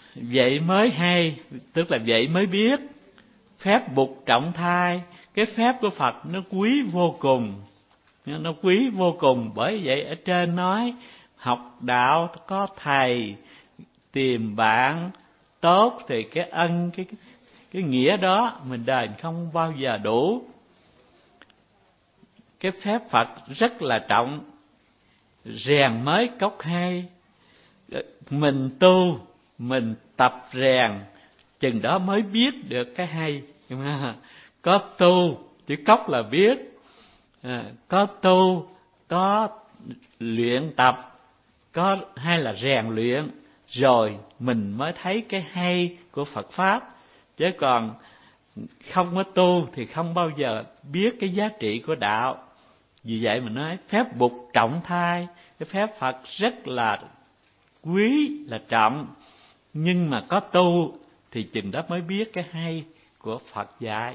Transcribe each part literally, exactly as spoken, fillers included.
vậy mới hay, tức là vậy mới biết. Phép bục trọng thai, cái phép của Phật nó quý vô cùng, nó quý vô cùng. Bởi vậy ở trên nói học đạo có thầy, tìm bạn tốt thì cái ân, cái cái nghĩa đó mình đền không bao giờ đủ. Cái phép Phật rất là trọng, rèn mới cốc hay. Mình tu, mình tập rèn, chừng đó mới biết được cái hay. Có tu, chữ cốc là biết, à, có tu, có luyện tập, có hay là rèn luyện, rồi mình mới thấy cái hay của Phật Pháp. Chứ còn không có tu thì không bao giờ biết cái giá trị của đạo. Vì vậy mình nói phép bục trọng thai, cái phép Phật rất là quý, là trọng. Nhưng mà có tu thì chừng đó mới biết cái hay của Phật dạy.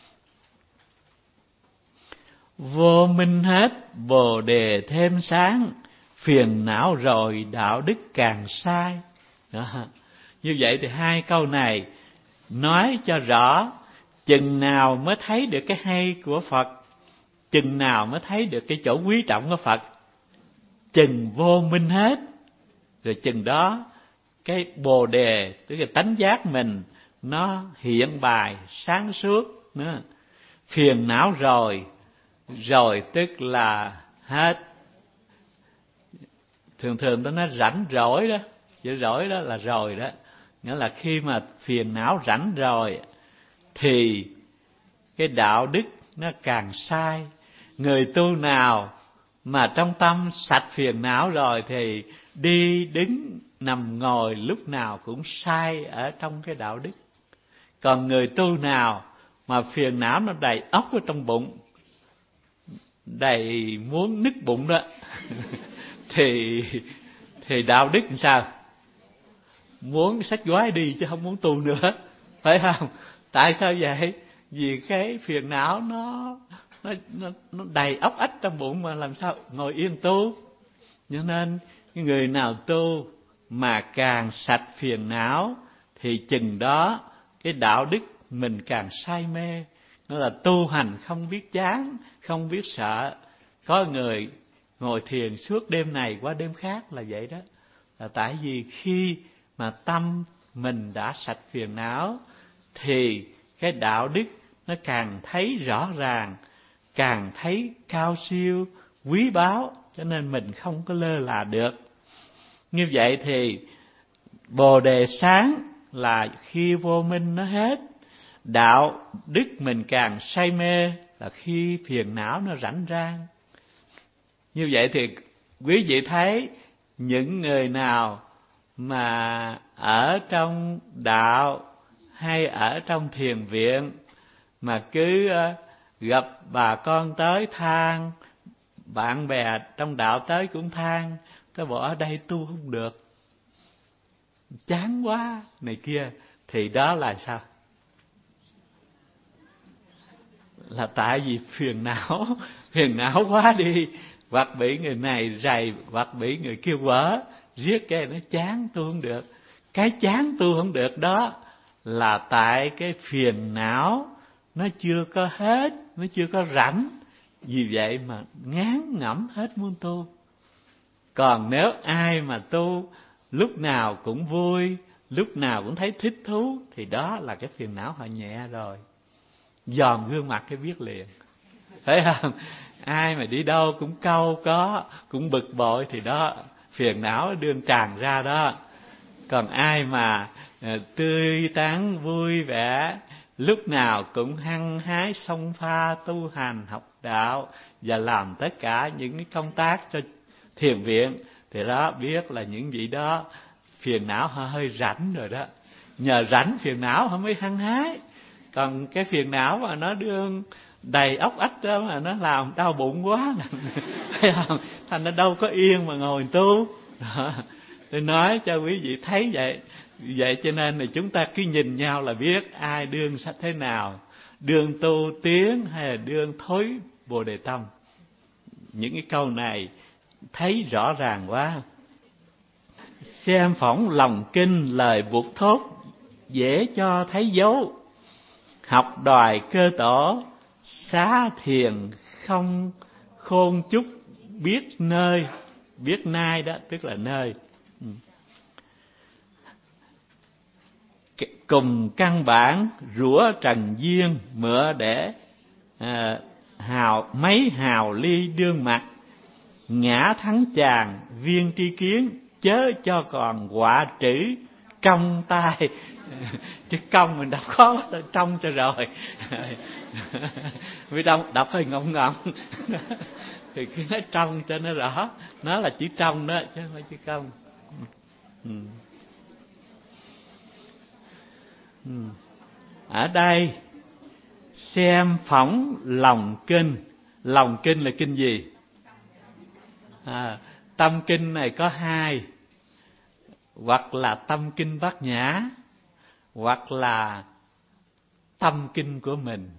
Vô minh hết, bồ đề thêm sáng, phiền não rồi đạo đức càng sai. Đó. Như vậy thì hai câu này nói cho rõ chừng nào mới thấy được cái hay của Phật, chừng nào mới thấy được cái chỗ quý trọng của Phật. Chừng vô minh hết, rồi chừng đó cái bồ đề, tức là tánh giác mình nó hiện bài sáng suốt nữa. Phiền não rồi, rồi tức là hết. Thường thường tôi nói rảnh rỗi đó, chữ rỗi đó là rồi đó. Nghĩa là khi mà phiền não rảnh rồi thì cái đạo đức nó càng sai. Người tu nào mà trong tâm sạch phiền não rồi thì đi đứng nằm ngồi lúc nào cũng sai ở trong cái đạo đức. Còn người tu nào mà phiền não nó đầy óc ở trong bụng, đầy muốn nứt bụng đó thì thì đạo đức làm sao? Muốn xách gói đi chứ không muốn tu nữa, phải không? Tại sao vậy? Vì cái phiền não nó nó nó, nó đầy óc ách trong bụng mà làm sao ngồi yên tu. Cho nên người nào tu mà càng sạch phiền não thì chừng đó cái đạo đức mình càng say mê. Nó là tu hành không biết chán, không biết sợ. Có người ngồi thiền suốt đêm này qua đêm khác là vậy đó. Là tại vì khi mà tâm mình đã sạch phiền não thì cái đạo đức nó càng thấy rõ ràng, càng thấy cao siêu, quý báu, cho nên mình không có lơ là được. Như vậy thì bồ đề sáng là khi vô minh nó hết, đạo đức mình càng say mê là khi phiền não nó rảnh rang. Như vậy thì quý vị thấy những người nào mà ở trong đạo hay ở trong thiền viện mà cứ gặp bà con tới than, bạn bè trong đạo tới cũng than, tôi bỏ ở đây tu không được, chán quá này kia, thì đó là sao? Là tại vì phiền não, phiền não quá đi, hoặc bị người này rầy, hoặc bị người kia quở, riết cái nó chán tu không được. Cái chán tu không được đó là tại cái phiền não nó chưa có hết, nó chưa có rảnh. Vì vậy mà ngán ngẩm hết muốn tu. Còn nếu ai mà tu lúc nào cũng vui, lúc nào cũng thấy thích thú, thì đó là cái phiền não họ nhẹ rồi. Giòn gương mặt cái biết liền, phải không? Ai mà đi đâu cũng cau có, cũng bực bội thì đó phiền não đương tràn ra đó. Còn ai mà uh, tươi tắn vui vẻ, lúc nào cũng hăng hái xông pha tu hành học đạo và làm tất cả những cái công tác cho thiền viện, thì đó biết là những vị đó phiền não họ hơi rảnh rồi đó. Nhờ rảnh phiền não họ mới hăng hái. Còn cái phiền não mà nó đương đầy óc ách đó mà nó làm đau bụng quá thấy không? Thành nó đâu có yên mà ngồi tu đó. Tôi nói cho quý vị thấy vậy. Vậy cho nên là chúng ta cứ nhìn nhau là biết ai đương sẽ thế nào, đương tu tiến hay là đương thối bồ đề tâm. Những cái câu này thấy rõ ràng quá. xem phỏng lòng kinh, lời buộc thốt dễ cho thấy dấu. Học đòi cơ tổ, xá thiền không khôn chút biết nơi. Biết nai đó tức là nơi. Cùng căn bản rủa trần duyên, mượn để à, hào mấy hào ly đương mặt. Ngã thắng chàng viên tri kiến, chớ cho còn quả trữ trong tay. Chứ công mình đọc khó, trong cho rồi. Vì đọc, đọc hơi ngọng ngọng. Thì cứ nói trong cho nó rõ. Nó là chữ trong đó, chứ không phải chữ công. Ừ. Ừ. Ở đây xem phỏng lòng kinh. Lòng kinh là kinh gì? À, tâm kinh này có hai, hoặc là tâm kinh Bát Nhã, hoặc là tâm kinh của mình.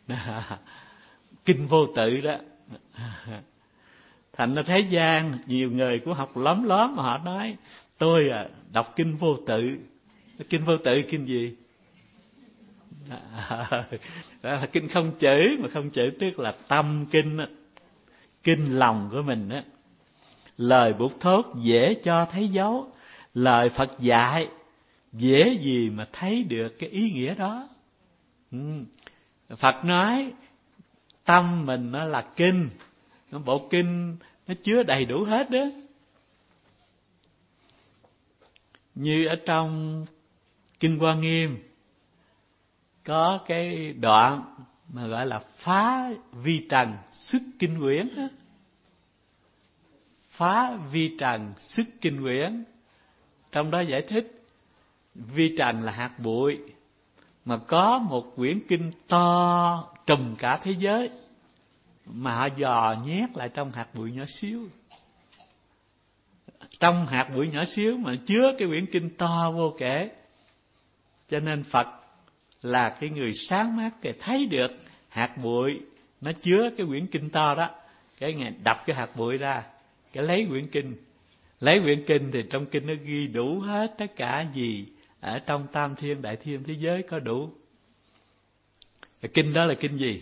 Kinh vô tự đó. Thành ra thế gian nhiều người cũng học lóm lóm mà họ nói tôi à, đọc kinh vô tự. Kinh vô tự kinh gì? À, đó là kinh không chữ, mà không chữ tức là tâm kinh đó. Kinh lòng của mình đó. Lời buộc thốt dễ cho thấy dấu. Lời Phật dạy dễ gì mà thấy được cái ý nghĩa đó. Ừ. Phật nói tâm mình nó là kinh, bộ kinh nó chứa đầy đủ hết đó. Như ở trong Kinh Hoa Nghiêm có cái đoạn mà gọi là phá vi trần xuất kinh quyển đó. Phá vi trần xuất kinh quyển. Trong đó giải thích vi trần là hạt bụi, mà có một quyển kinh to trùm cả thế giới, mà họ dò nhét lại trong hạt bụi nhỏ xíu. Trong hạt bụi nhỏ xíu mà chứa cái quyển kinh to vô kể. Cho nên Phật là cái người sáng mắt để thấy được hạt bụi nó chứa cái quyển kinh to đó. Cái Ngài đập cái hạt bụi ra, cái lấy quyển kinh. Lấy quyển kinh thì trong kinh nó ghi đủ hết tất cả gì ở trong tam thiên đại thiên thế giới có đủ. Cái kinh đó là kinh gì?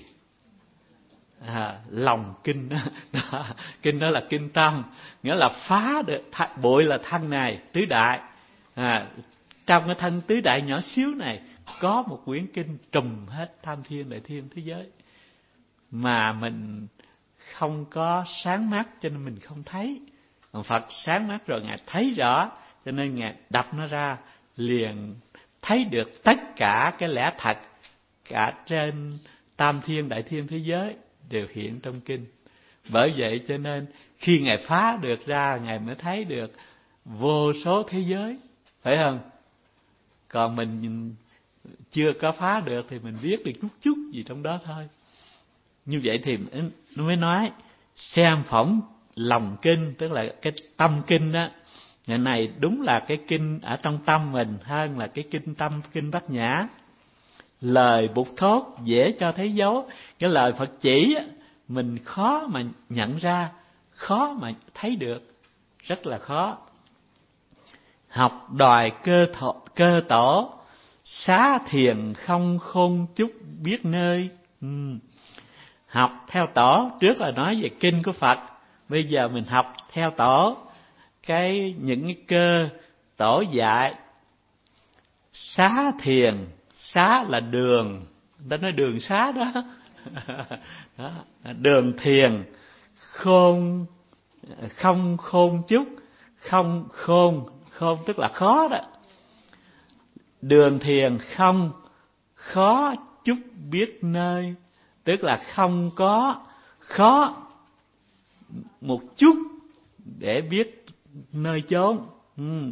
À, lòng kinh đó. Đó. Kinh đó là kinh tâm, nghĩa là phá được bụi là thân này tứ đại. À, trong cái thân tứ đại nhỏ xíu này có một quyển kinh trùm hết tam thiên đại thiên thế giới, mà mình không có sáng mắt cho nên mình không thấy. Còn Phật sáng mắt rồi Ngài thấy rõ, cho nên Ngài đập nó ra liền thấy được tất cả cái lẽ thật cả trên tam thiên đại thiên thế giới đều hiện trong kinh. Bởi vậy cho nên khi Ngài phá được ra, Ngài mới thấy được vô số thế giới, phải không? Còn mình chưa có phá được thì mình biết được chút chút gì trong đó thôi. Như vậy thì nó mới nói xem phỏng lòng kinh, tức là cái tâm kinh đó. Ngày này đúng là cái kinh ở trong tâm mình hơn là cái kinh tâm kinh Bát Nhã. Lời buộc thốt dễ cho thấy dấu. Cái lời Phật chỉ mình khó mà nhận ra, khó mà thấy được, rất là khó. Học đòi cơ, thọ, cơ tổ, xá thiền không khôn chút biết nơi. Ừ. Học theo tổ, trước là nói về kinh của Phật, bây giờ mình học theo tổ, cái những cái cơ tổ dạy. Xá thiền, xá là đường, ta nói đường xá đó. Đó, đường thiền, khôn không khôn chút, không khôn, khôn tức là khó đó. Đường thiền không khó chút biết nơi, tức là không có khó một chút để biết nơi chốn. Ừ.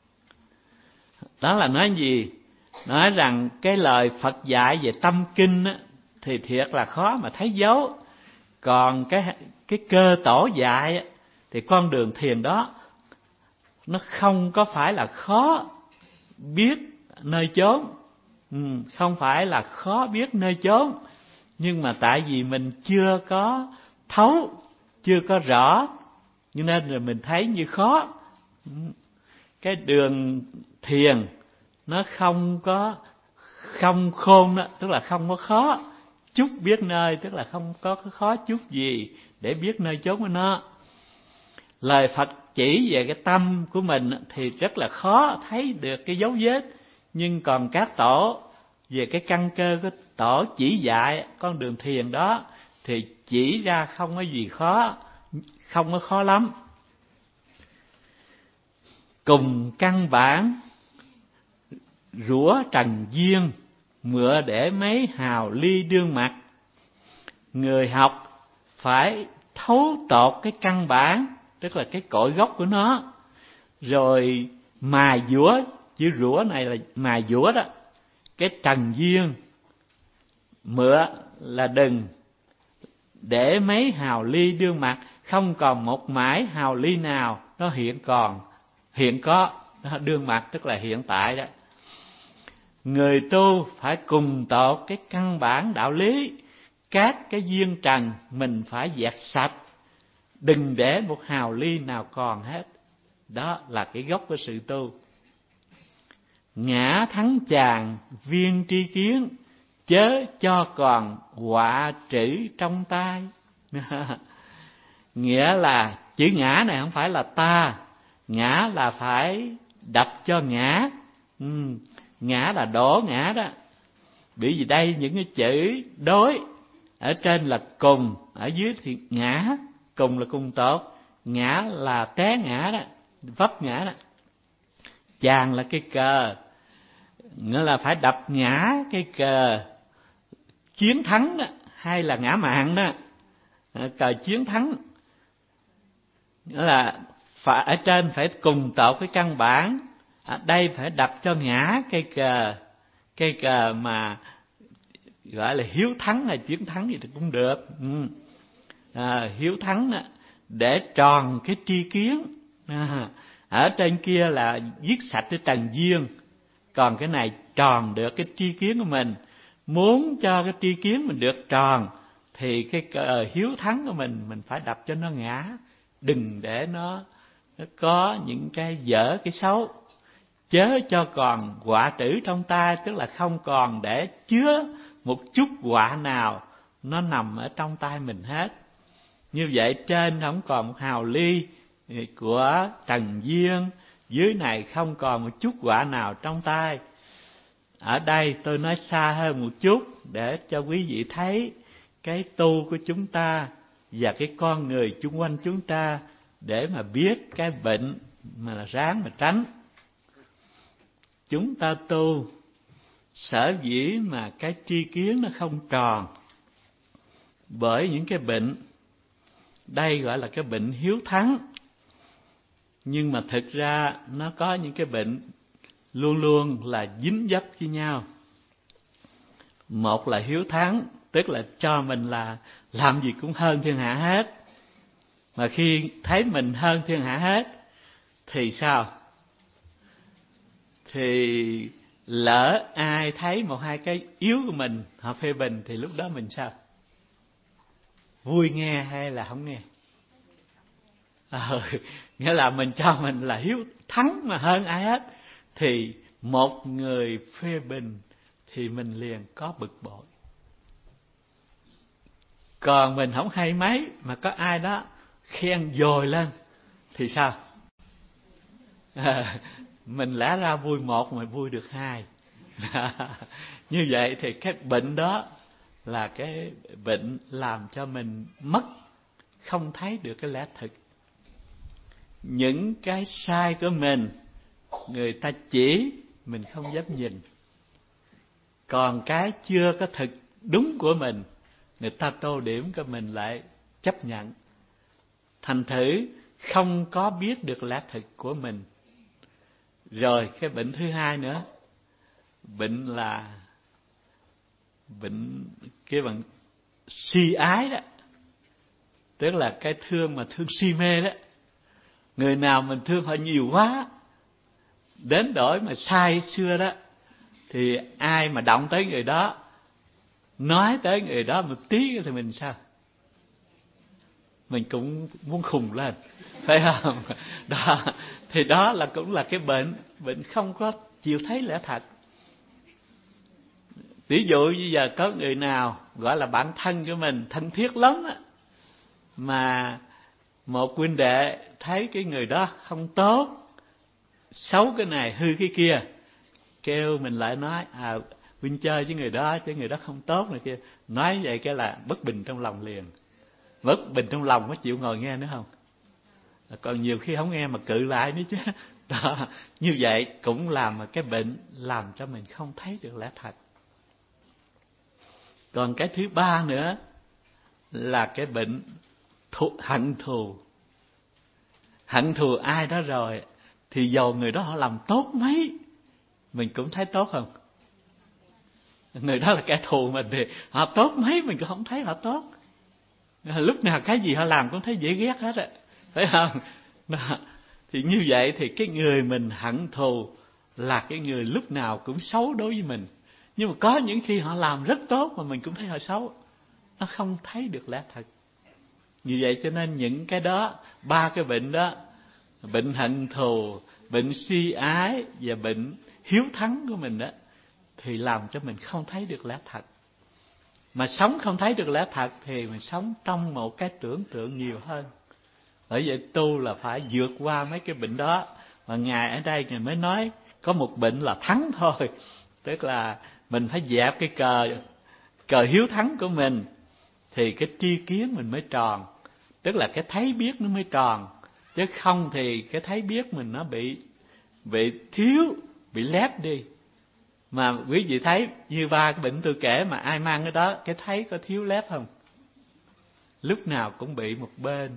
Đó là nói gì? Nói rằng cái lời Phật dạy về tâm kinh á, thì thiệt là khó mà thấy dấu. Còn cái cái cơ tổ dạy á, thì con đường thiền đó nó không có phải là khó biết nơi chốn. Ừ, không phải là khó biết nơi chốn, nhưng mà tại vì mình chưa có thấu, chưa có rõ, cho nên là mình thấy như khó. cái đường thiền nó không có không khôn đó, tức là không có khó chút biết nơi, tức là không có khó chút gì để biết nơi chốn của nó. Lời Phật chỉ về cái tâm của mình thì rất là khó thấy được cái dấu vết, nhưng còn các tổ về cái căn cơ của tổ chỉ dạy con đường thiền đó thì chỉ ra không có gì khó, không có khó lắm. Cùng căn bản rủa trần duyên, mượn để mấy hào ly đương mặt. Người học phải thấu tột cái căn bản, tức là cái cội gốc của nó, rồi mài dũa. Chữ rủa này là mài dũa đó. Cái trần duyên, mượn là đừng, để mấy hào ly đương mặt, không còn một mãi hào ly nào nó hiện còn, hiện có. Đương mặt tức là hiện tại đó. Người tu phải cùng tột cái căn bản đạo lý, các cái duyên trần mình phải dẹp sạch, đừng để một hào ly nào còn hết. Đó là cái gốc của sự tu. Ngã thắng chàng viên tri kiến, chớ cho còn họa trữ trong tay. Nghĩa là chữ ngã này không phải là ta, ngã là phải đập cho ngã. Ừ, ngã là đổ ngã đó. Bởi vì đây những cái chữ đối, ở trên là cùng, ở dưới thì ngã. Cùng là cùng tốt, ngã là té ngã đó, vấp ngã đó. Chàng là cái cờ, nghĩa là phải đập ngã cái cờ chiến thắng đó, hay là ngã mạn đó, cờ chiến thắng. Nghĩa là phải, ở trên phải cùng tột cái căn bản, ở đây phải đập cho ngã cây cờ, cây cờ mà gọi là hiếu thắng hay chiến thắng gì thì cũng được. Ừ. À, hiếu thắng đó, để tròn cái tri kiến. À, ở trên kia là giết sạch cái trần duyên, còn cái này tròn được cái tri kiến của mình. Muốn cho cái tri kiến mình được tròn thì cái cờ hiếu thắng của mình mình phải đập cho nó ngã, đừng để nó, nó có những cái dở cái xấu. Chớ cho còn họa trữ trong tay, tức là không còn để chứa một chút họa nào nó nằm ở trong tay mình hết. Như vậy trên không còn một hào ly của trần duyên, dưới này không còn một chút họa nào trong tay. Ở đây tôi nói xa hơn một chút để cho quý vị thấy cái tu của chúng ta và cái con người chung quanh chúng ta, để mà biết cái bệnh mà là ráng mà tránh. Chúng ta tu sở dĩ mà cái tri kiến nó không tròn bởi những cái bệnh. Đây gọi là cái bệnh hiếu thắng, nhưng mà thực ra nó có những cái bệnh luôn luôn là dính dấp với nhau. Một là hiếu thắng, tức là cho mình là làm gì cũng hơn thiên hạ hết. Mà khi thấy mình hơn thiên hạ hết thì sao? Thì lỡ ai thấy một hai cái yếu của mình, họ phê bình, thì lúc đó mình sao? Vui nghe hay là không nghe? Ờ, nghĩa là mình cho mình là hiếu thắng mà hơn ai hết. Thì một người phê bình thì mình liền có bực bội. Còn mình không hay mấy mà có ai đó khen dồi lên thì sao? À, mình lẽ ra vui một mà vui được hai. Như vậy thì cái bệnh đó là cái bệnh làm cho mình mất, không thấy được cái lẽ thực. Những cái sai của mình người ta chỉ, mình không dám nhìn. Còn cái chưa có thực đúng của mình, người ta tô điểm của mình lại chấp nhận. Thành thử không có biết được lẽ thực của mình. Rồi cái bệnh thứ hai nữa, bệnh là bệnh cái bằng si ái đó, tức là cái thương mà thương si mê đó. Người nào mình thương họ nhiều quá đến đổi mà sai xưa đó, thì ai mà động tới người đó, nói tới người đó một tí thì mình sao? Mình cũng muốn khùng lên, phải không? Đó, thì đó là cũng là cái bệnh, bệnh không có chịu thấy lẽ thật. Ví dụ như giờ có người nào gọi là bạn thân của mình, thân thiết lắm á, mà một huynh đệ thấy cái người đó không tốt, xấu cái này hư cái kia, kêu mình lại nói à huynh chơi với người đó chứ người đó không tốt này kia, nói vậy cái là bất bình trong lòng liền. Bất bình trong lòng có chịu ngồi nghe nữa không? Còn nhiều khi không nghe mà cự lại nữa chứ. Đó, như vậy cũng làm một cái bệnh làm cho mình không thấy được lẽ thật. Còn cái thứ ba nữa là cái bệnh thù, hận thù. Hận thù ai đó rồi thì dầu người đó họ làm tốt mấy mình cũng thấy tốt không? Người đó là kẻ thù mình thì họ tốt mấy mình cũng không thấy họ tốt. Lúc nào cái gì họ làm cũng thấy dễ ghét hết á, phải không? Đó. Thì như vậy thì cái người mình hận thù là cái người lúc nào cũng xấu đối với mình. Nhưng mà có những khi họ làm rất tốt mà mình cũng thấy họ xấu. Nó không thấy được lẽ thật. Như vậy cho nên những cái đó, ba cái bệnh đó, bệnh hận thù, bệnh si ái và bệnh hiếu thắng của mình đó, thì làm cho mình không thấy được lẽ thật. Mà sống không thấy được lẽ thật thì mình sống trong một cái tưởng tượng nhiều hơn. Bởi vậy tu là phải vượt qua mấy cái bệnh đó. Mà Ngài ở đây Ngài mới nói có một bệnh là thắng thôi. Tức là mình phải dẹp cái cờ cờ hiếu thắng của mình thì cái tri kiến mình mới tròn. Tức là cái thấy biết nó mới tròn. Chứ không thì cái thấy biết mình nó bị bị thiếu, bị lép đi. Mà quý vị thấy như ba cái bệnh tôi kể mà ai mang cái đó, cái thấy có thiếu lép không? Lúc nào cũng bị một bên.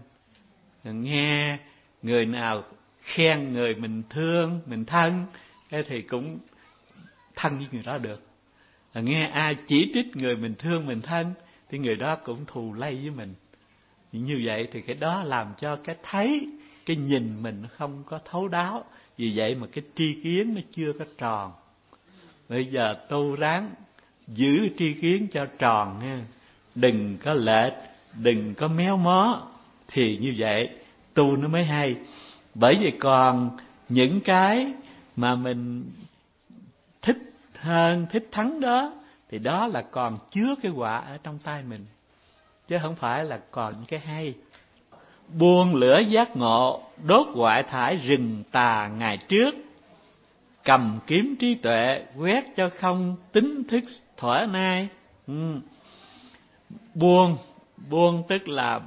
Nghe người nào khen người mình thương, mình thân, cái thì cũng thân với người đó được. Nghe ai chỉ trích người mình thương, mình thân, thì người đó cũng thù lây với mình. Như vậy thì cái đó làm cho cái thấy, cái nhìn mình không có thấu đáo. Vì vậy mà cái tri kiến nó chưa có tròn. Bây giờ tu ráng giữ tri kiến cho tròn nha. Đừng có lệch, đừng có méo mó. Thì như vậy tu nó mới hay. Bởi vì còn những cái mà mình thích hơn, thích thắng đó, thì đó là còn chứa cái quả ở trong tay mình, chứ không phải là còn những cái hay. Buông lửa giác ngộ, đốt ngoại thải rừng tà ngày trước. Cầm kiếm trí tuệ, quét cho không tính thức thuở nay. Ừ. Buông, buông tức là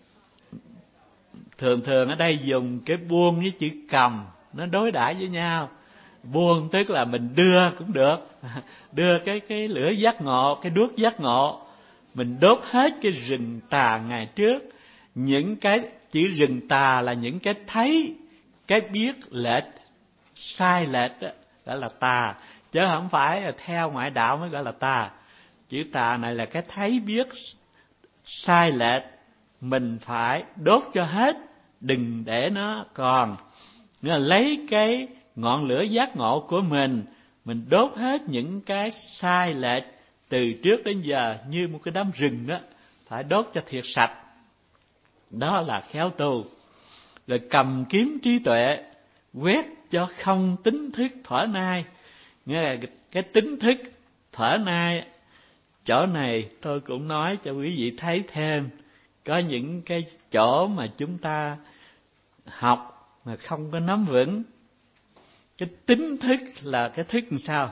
thường thường ở đây dùng cái buông với chữ cầm nó đối đãi với nhau. Buông tức là mình đưa cũng được, đưa cái cái lửa giác ngộ, cái đuốc giác ngộ, mình đốt hết cái rừng tà ngày trước. Những cái chữ rừng tà là những cái thấy, cái biết lệch, sai lệch đó, gọi là tà, chứ không phải là theo ngoại đạo mới gọi là tà. Chữ tà này là cái thấy biết sai lệch, mình phải đốt cho hết, đừng để nó còn. Nghĩa là lấy cái ngọn lửa giác ngộ của mình, mình đốt hết những cái sai lệch từ trước đến giờ như một cái đám rừng đó, phải đốt cho thiệt sạch. Đó là khéo tu. Rồi cầm kiếm trí tuệ, quét cho không tính thức thuở nay. Nghĩa là cái tính thức thuở nay, chỗ này tôi cũng nói cho quý vị thấy thêm. Có những cái chỗ mà chúng ta học mà không có nắm vững. Cái tính thức là cái thức làm sao?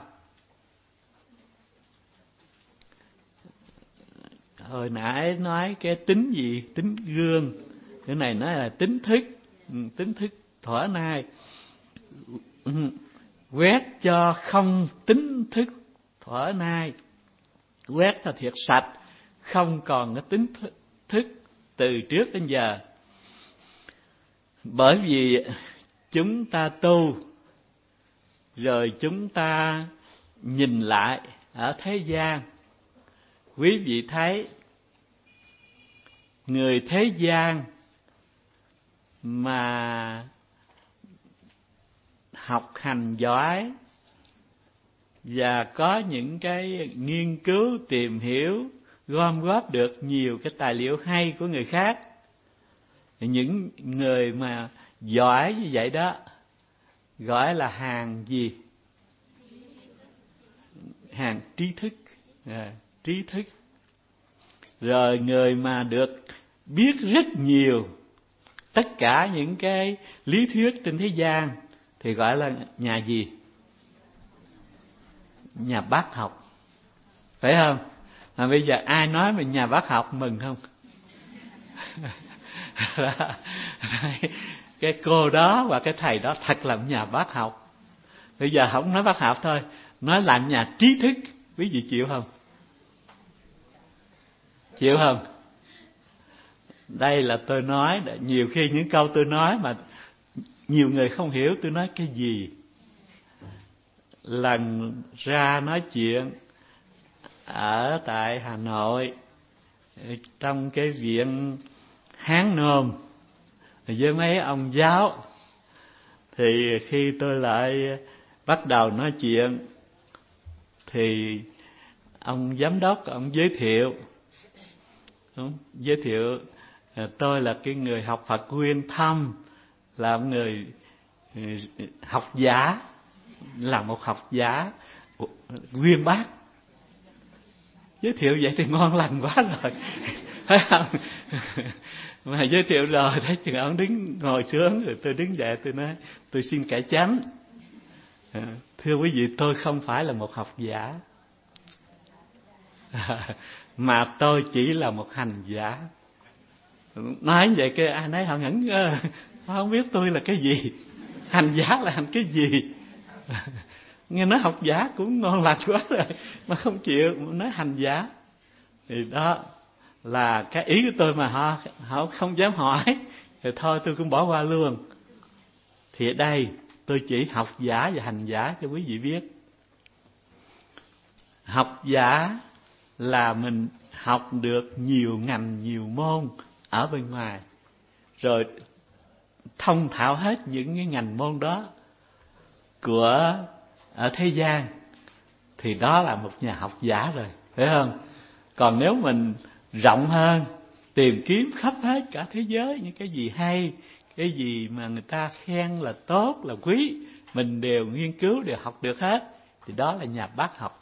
Hồi nãy nói cái tính gì? Tính gương. Cái này nói là tính thức, tính thức thuở nay. Quét cho không tính thức thuở nay. Quét cho thiệt sạch, không còn cái tính thức từ trước đến giờ. Bởi vì chúng ta tu, rồi chúng ta nhìn lại ở thế gian, quý vị thấy người thế gian mà học hành giỏi và có những cái nghiên cứu, tìm hiểu, gom góp được nhiều cái tài liệu hay của người khác. Những người mà giỏi như vậy đó gọi là hàng gì? Hàng trí thức. À, trí thức. Rồi người mà được biết rất nhiều tất cả những cái lý thuyết trên thế gian thì gọi là nhà gì? Nhà bác học. Phải không? Mà bây giờ ai nói mình nhà bác học mừng không? Cái cô đó và cái thầy đó thật là nhà bác học. Bây giờ không nói bác học thôi, nói là nhà trí thức. Quý vị chịu không? Chịu không? Đây là tôi nói, nhiều khi những câu tôi nói mà nhiều người không hiểu tôi nói cái gì. Lần ra nói chuyện ở tại Hà Nội, trong cái viện Hán Nôm với mấy ông giáo, thì khi tôi lại bắt đầu nói chuyện thì ông giám đốc ông giới thiệu ông giới thiệu tôi là cái người học Phật nguyên thâm, là một người học giả, là một học giả nguyên bác. Giới thiệu vậy thì ngon lành quá rồi, phải không? Mà giới thiệu rồi thấy chừng ông đứng ngồi xuống, rồi tôi đứng dậy tôi nói tôi xin cải chánh. Thưa quý vị, tôi không phải là một học giả, mà tôi chỉ là một hành giả. Nói vậy cái ai nấy họ ngẩn ngơ, không biết tôi là cái gì, hành giả là hành cái gì. Nghe nói học giả cũng ngon lành quá rồi mà không chịu nói hành giả. Thì đó là cái ý của tôi mà họ họ không dám hỏi, thì thôi tôi cũng bỏ qua luôn. Thì ở đây tôi chỉ học giả và hành giả cho quý vị biết. Học giả là mình học được nhiều ngành, nhiều môn ở bên ngoài, rồi thông thạo hết những cái ngành môn đó của ở thế gian, thì đó là một nhà học giả rồi, phải không? Còn nếu mình rộng hơn, tìm kiếm khắp hết cả thế giới những cái gì hay, cái gì mà người ta khen là tốt, là quý, mình đều nghiên cứu, đều học được hết, thì đó là nhà bác học.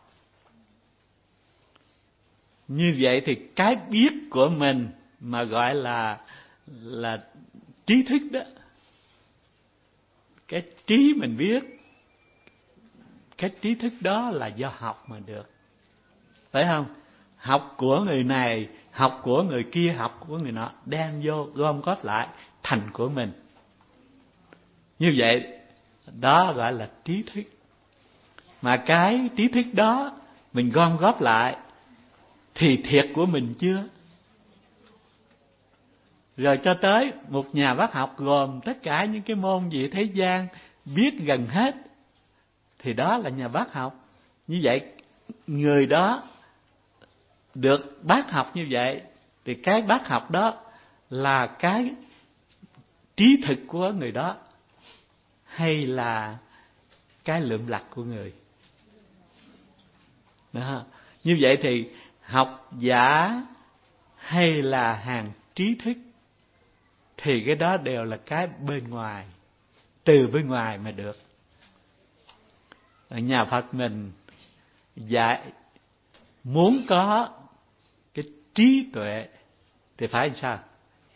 Như vậy thì cái biết của mình mà gọi là là trí thức đó, cái trí mình biết, cái trí thức đó là do học mà được, phải không? Học của người này, học của người kia, học của người nọ, đem vô gom góp lại thành của mình. Như vậy đó gọi là trí thức. Mà cái trí thức đó mình gom góp lại thì thiệt của mình chưa? Rồi cho tới một nhà bác học gồm tất cả những cái môn gì thế gian biết gần hết, thì đó là nhà bác học. Như vậy người đó được bác học như vậy, thì cái bác học đó là cái trí thực của người đó, hay là cái lượm lặt của người đó. Như vậy thì học giả hay là hàng trí thức, thì cái đó đều là cái bên ngoài, từ bên ngoài mà được. Nhà Phật mình dạy muốn có cái trí tuệ thì phải làm sao?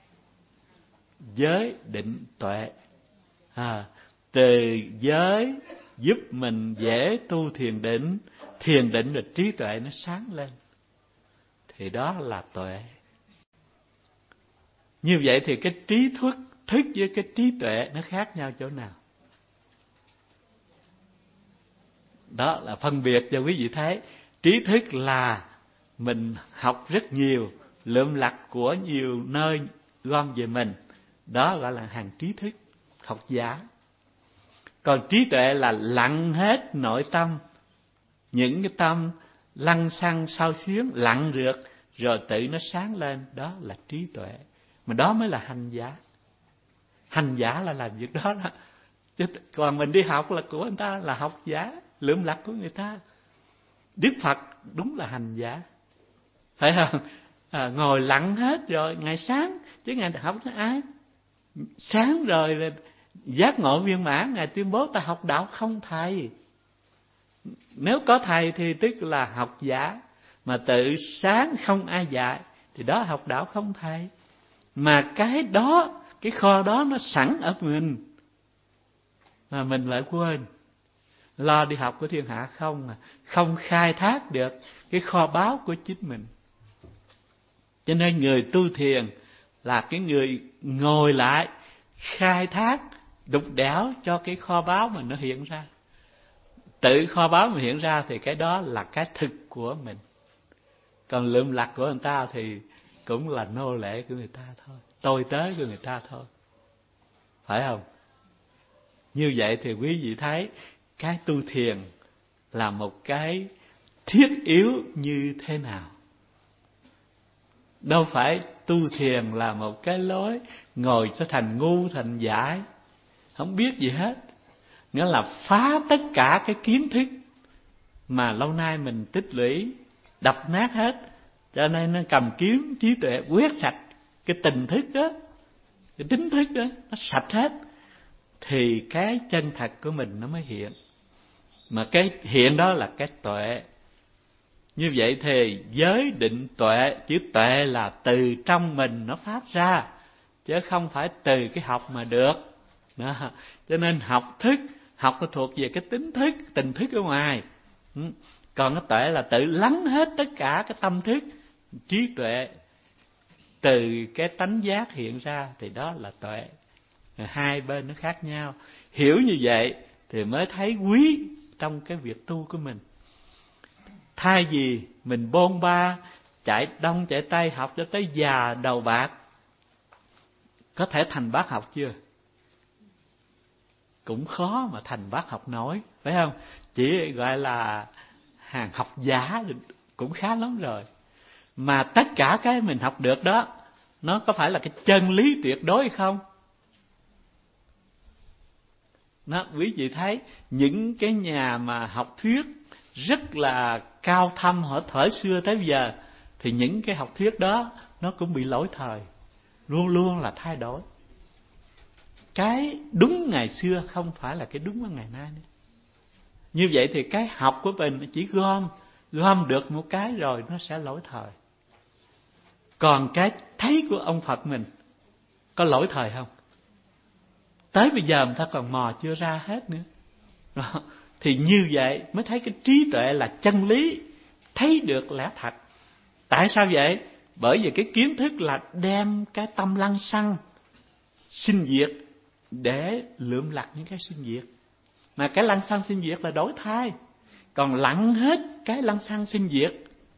Giới định tuệ. À, từ giới giúp mình dễ tu thiền định, thiền định là trí tuệ nó sáng lên, thì đó là tuệ. Như vậy thì cái trí thức thức với cái trí tuệ nó khác nhau chỗ nào? Đó là phân biệt cho quý vị thấy. Trí thức là mình học rất nhiều, lượm lặt của nhiều nơi gom về mình, đó gọi là hàng trí thức, học giả. Còn trí tuệ là lặng hết nội tâm, những cái tâm lăng xăng sao xuyến lặng rượt rồi tự nó sáng lên, đó là trí tuệ. Mà đó mới là hành giả. Hành giả là làm việc đó đó. Chứ còn mình đi học là của người ta, là học giả, lượm lặt của người ta. Đức Phật đúng là hành giả, phải không? À, ngồi lặng hết rồi ngày sáng, chứ ngày học nó ai? Sáng rồi là giác ngộ viên mãn, Ngài tuyên bố ta học đạo không thầy. Nếu có thầy thì tức là học giả, mà tự sáng không ai dạy thì đó học đạo không thầy. Mà cái đó, cái kho đó nó sẵn ở mình, mà mình lại quên. Lo đi học của thiên hạ không, mà không khai thác được cái kho báu của chính mình. Cho nên người tu thiền là cái người ngồi lại khai thác, đục đẽo cho cái kho báu mà nó hiện ra. Tự kho báu mà hiện ra thì cái đó là cái thực của mình. Còn lượm lặt của người ta thì cũng là nô lệ của người ta thôi, tôi tớ của người ta thôi. Phải không? Như vậy thì quý vị thấy cái tu thiền là một cái thiết yếu như thế nào. Đâu phải tu thiền là một cái lối ngồi cho thành ngu thành dại, không biết gì hết. Nghĩa là phá tất cả cái kiến thức mà lâu nay mình tích lũy, đập nát hết. Cho nên nó cầm kiếm trí tuệ quét sạch cái tình thức đó, cái tính thức đó, nó sạch hết. Thì cái chân thật của mình nó mới hiện. Mà cái hiện đó là cái tuệ. Như vậy thì giới định tuệ, chữ tuệ là từ trong mình nó phát ra, chứ không phải từ cái học mà được đó. Cho nên học thức, học nó thuộc về cái tính thức, tình thức ở ngoài. Còn cái tuệ là tự lắng hết tất cả cái tâm thức, trí tuệ từ cái tánh giác hiện ra, thì đó là tuệ. Hai bên nó khác nhau. Hiểu như vậy thì mới thấy quý trong cái việc tu của mình. Thay vì mình bôn ba, chạy đông chạy tây học cho tới già đầu bạc. Có thể thành bác học chưa? Cũng khó mà thành bác học nổi, phải không? Chỉ gọi là hàng học giả cũng khá lắm rồi. Mà tất cả cái mình học được đó, nó có phải là cái chân lý tuyệt đối hay không? Nó, quý vị thấy những cái nhà mà học thuyết rất là cao thâm ở thời xưa tới giờ, thì những cái học thuyết đó nó cũng bị lỗi thời, luôn luôn là thay đổi. Cái đúng ngày xưa không phải là cái đúng của ngày nay nữa. Như vậy thì cái học của mình chỉ gom gom được một cái rồi nó sẽ lỗi thời. Còn cái thấy của ông Phật mình có lỗi thời không? Tới bây giờ người ta còn mò chưa ra hết nữa. Đó. Thì như vậy mới thấy cái trí tuệ là chân lý, thấy được lẽ thật. Tại sao vậy? Bởi vì cái kiến thức là đem cái tâm lăng xăng sinh diệt để lượm lặt những cái sinh diệt. Mà cái lăng xăng sinh diệt là đổi thay. Còn lặng hết cái lăng xăng sinh diệt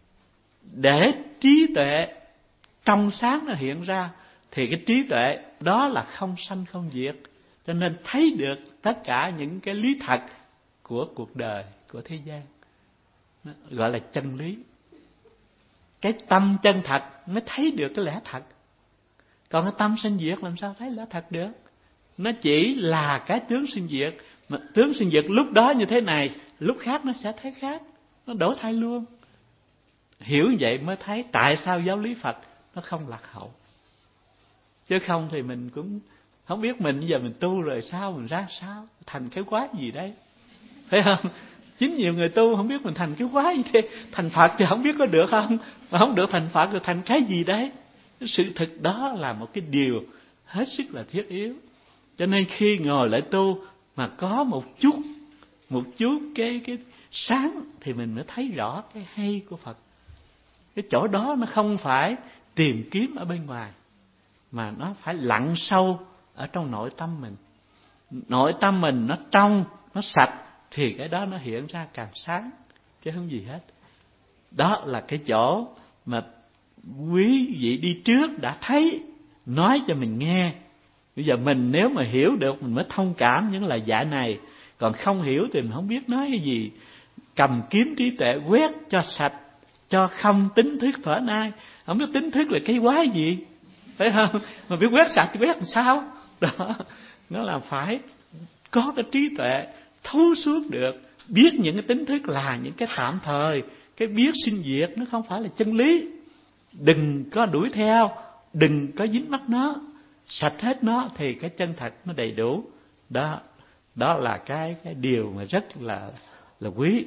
để trí tuệ trong sáng nó hiện ra, thì cái trí tuệ đó là không sanh không diệt. Cho nên thấy được tất cả những cái lý thật của cuộc đời, của thế gian, nó gọi là chân lý. Cái tâm chân thật mới thấy được cái lẽ thật. Còn cái tâm sinh diệt làm sao thấy lẽ thật được? Nó chỉ là cái tướng sinh diệt. Mà tướng sinh diệt lúc đó như thế này, lúc khác nó sẽ thấy khác, nó đổi thay luôn. Hiểu vậy mới thấy tại sao giáo lý Phật nó không lạc hậu. Chứ không thì mình cũng không biết mình giờ mình tu rồi sao, mình ra sao, thành cái quái gì đấy, phải không? Chính nhiều người tu không biết mình thành cái quái gì thế. Thành Phật thì không biết có được không, mà không được thành Phật rồi thành cái gì đấy. Sự thực đó là một cái điều hết sức là thiết yếu. Cho nên khi ngồi lại tu mà có một chút một chút cái cái sáng thì mình mới thấy rõ cái hay của Phật. Cái chỗ đó nó không phải tìm kiếm ở bên ngoài, mà nó phải lặn sâu ở trong nội tâm mình. Nội tâm mình nó trong, nó sạch thì cái đó nó hiện ra càng sáng, chứ không gì hết. Đó là cái chỗ mà quý vị đi trước đã thấy, nói cho mình nghe. Bây giờ mình nếu mà hiểu được mình mới thông cảm những lời dạy này. Còn không hiểu thì mình không biết nói cái gì. Cầm kiếm trí tuệ quét cho sạch, cho không tính thức thuở nay. Không biết tính thức là cái quái gì, phải không? Mà biết quét sạch thì quét làm sao? Đó, nó là phải có cái trí tuệ thấu suốt được, biết những cái tính thức là những cái tạm thời, cái biết sinh diệt nó không phải là chân lý. Đừng có đuổi theo, đừng có dính mắc nó, sạch hết nó thì cái chân thật nó đầy đủ. Đó, đó là cái cái điều mà rất là là quý.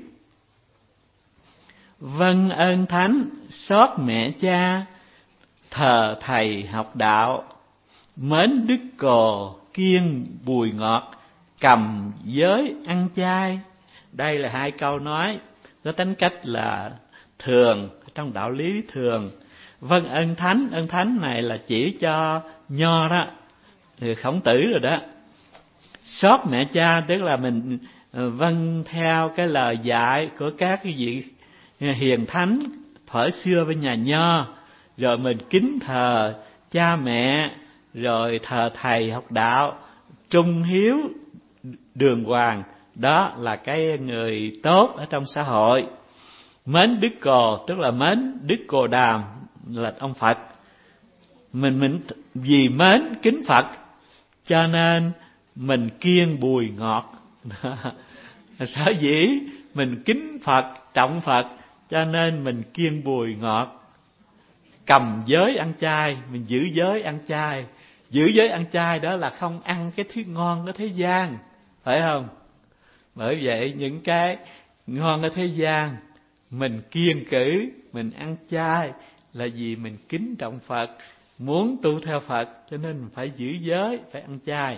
Vâng ơn thánh, xót mẹ cha, thờ thầy học đạo, mến đức cồ, kiêng bùi ngọt, cầm giới ăn chay. Đây là hai câu nói có tính cách là thường, trong đạo lý thường. Vâng ơn thánh, ơn thánh này là chỉ cho Nho đó, thì Khổng Tử rồi đó. Xót mẹ cha tức là mình vâng theo cái lời dạy của các cái vị hiền thánh thuở xưa bên nhà Nho, rồi mình kính thờ cha mẹ, rồi thờ thầy học đạo, trung hiếu đường hoàng. Đó là cái người tốt ở trong xã hội. Mến Đức Cồ tức là mến Đức Cồ Đàm là ông Phật. Mình mình vì mến kính Phật cho nên mình kiêng bùi ngọt. Sở dĩ mình kính Phật, trọng Phật cho nên mình kiêng bùi ngọt. Cầm giới ăn chay, mình giữ giới ăn chay. Giữ giới ăn chay đó là không ăn cái thứ ngon của thế gian, phải không? Bởi vậy những cái ngon ở thế gian mình kiêng cữ, mình ăn chay là vì mình kính trọng Phật, muốn tu theo Phật cho nên mình phải giữ giới, phải ăn chay.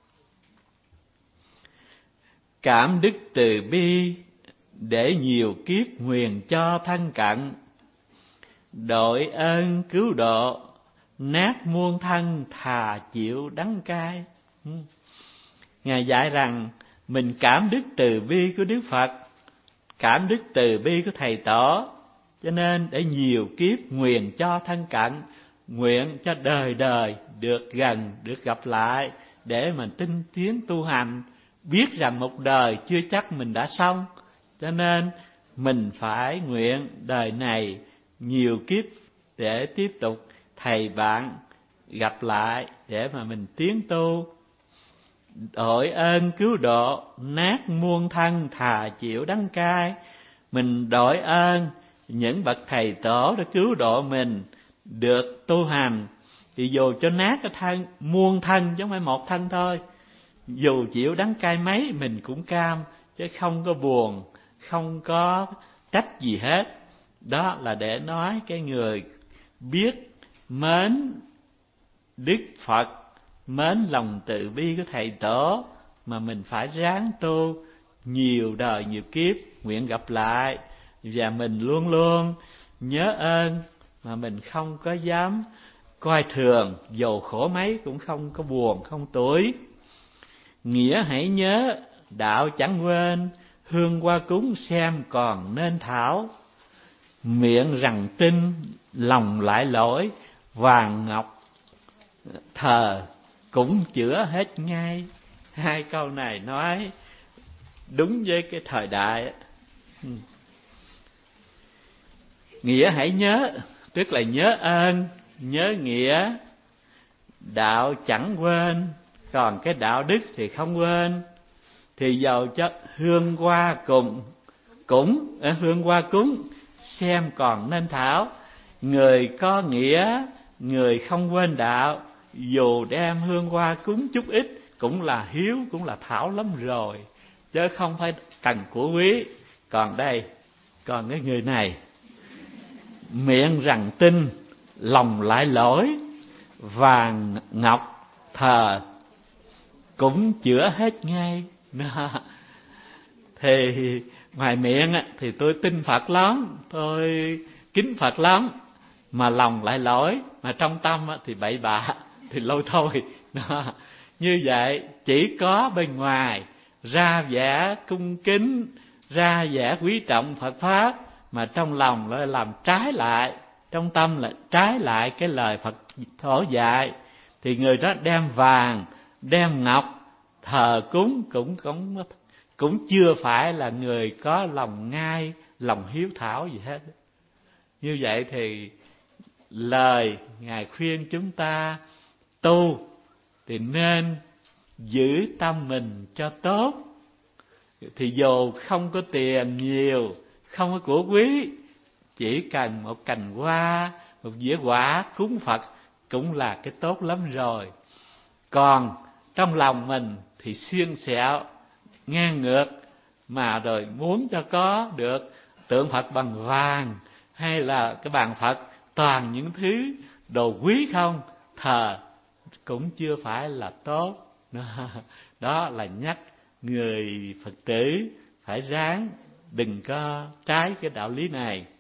Cảm đức từ bi để nhiều kiếp nguyền cho thân cận, đội ơn cứu độ nát muôn thân thà chịu đắng cay. Ngài dạy rằng mình cảm đức từ bi của Đức Phật, cảm đức từ bi của Thầy Tổ, cho nên để nhiều kiếp nguyện cho thân cận, nguyện cho đời đời được gần, được gặp lại, để mình tinh tiến tu hành. Biết rằng một đời chưa chắc mình đã xong, cho nên mình phải nguyện đời này nhiều kiếp để tiếp tục thầy bạn gặp lại, để mà mình tiến tu. Đội ơn cứu độ nát muôn thân thà chịu đắng cay. Mình đội ơn những bậc thầy tổ đã cứu độ mình được tu hành, thì dù cho nát cái thân, muôn thân chứ không phải một thân thôi, dù chịu đắng cay mấy mình cũng cam, chứ không có buồn, không có trách gì hết. Đó là để nói cái người biết mến Đức Phật, mến lòng từ bi của Thầy Tổ, mà mình phải ráng tu nhiều đời nhiều kiếp, nguyện gặp lại. Và mình luôn luôn nhớ ơn, mà mình không có dám coi thường, dầu khổ mấy cũng không có buồn, không tủi. Nghĩa hãy nhớ, đạo chẳng quên, hương hoa cúng xem còn nên thảo. Miệng rằng tin, lòng lại lỗi, vàng ngọc thờ cũng chữa hết ngay. Hai câu này nói đúng với cái thời đại. Nghĩa hãy nhớ, tức là nhớ ơn, nhớ nghĩa. Đạo chẳng quên, còn cái đạo đức thì không quên. Thì dầu cho hương hoa cùng cũng hương hoa cúng xem còn nên thảo. Người có nghĩa, người không quên đạo, dù đem hương hoa cúng chút ít cũng là hiếu, cũng là thảo lắm rồi, chứ không phải cần của quý. Còn đây, còn cái người này, miệng rằng tin, lòng lại lỗi, vàng ngọc thờ cũng chữa hết ngay. Thì ngoài miệng thì tôi tin Phật lắm, tôi kính Phật lắm, mà lòng lại lỗi, mà trong tâm thì bậy bạ, thì lâu thôi. Như vậy chỉ có bên ngoài ra vẻ cung kính, ra vẻ quý trọng Phật Pháp, mà trong lòng lại làm trái lại, trong tâm là trái lại cái lời Phật Tổ dạy, thì người đó đem vàng, đem ngọc thờ cúng cũng cũng cũng chưa phải là người có lòng ngai, lòng hiếu thảo gì hết. Như vậy thì lời Ngài khuyên chúng ta tu thì nên giữ tâm mình cho tốt. Thì dù không có tiền nhiều, không có của quý, chỉ cần một cành hoa, một dĩa quả cúng Phật cũng là cái tốt lắm rồi. Còn trong lòng mình thì xiên xẹo ngang ngược, mà rồi muốn cho có được tượng Phật bằng vàng hay là cái bàn Phật toàn những thứ đồ quý không, thờ cũng chưa phải là tốt. Đó là nhắc người Phật tử phải ráng đừng có trái cái đạo lý này.